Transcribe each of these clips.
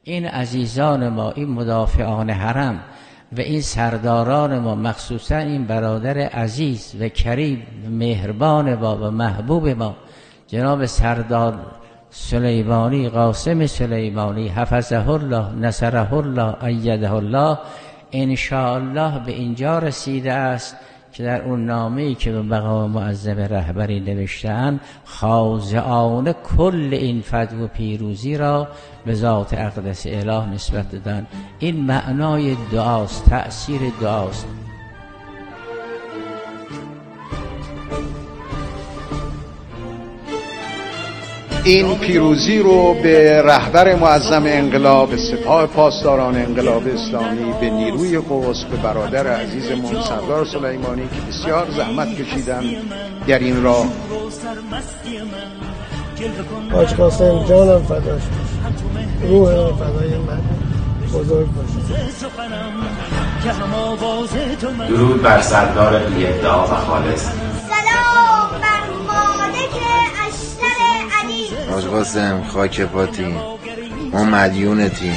این عزیزان ما، این مدافعان حرم و این سرداران ما، مخصوصا این برادر عزیز و کریم و مهربان ما و محبوب ما جناب سردار سلیمانی، قاسم سلیمانی، حفظه الله، نصره الله، ایده الله، انشاءالله به اینجا رسیده است که در اون نامه‌ای که به مقام معظم رهبری نوشته‌اند خاضعانه کل این فتح و پیروزی را به ذات اقدس اله نسبت دادن. این معنای دعاست، تأثیر دعاست. این پیروزی رو به رهبر معظم انقلاب، به سپاه پاسداران انقلاب اسلامی، به نیروی قدس، به برادر عزیزمون سردار سلیمانی که بسیار زحمت کشیدن در این راه. حاج قاسم جانم فداش باشه، روح فدای من، بزرگ باشه. درود بر سردار بی ادعا و خالص. حاج قاسم خاک پاتین، ما مدیونتیم.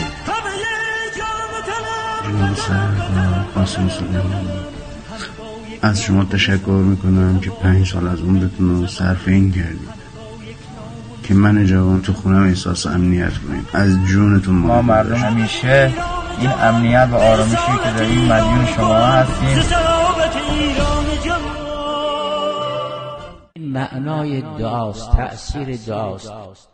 جناب سردار قاسم سلیمانی، از شما تشکر میکنم که 5 سال از عمرتون رو صرف این کردید که من جوان تو خونم احساس امنیت کنید. از جونتون ما مردم همیشه این امنیت و آرامشی که داریم مدیون شما هستیم. این معنای دعاست، تأثیر دعاست.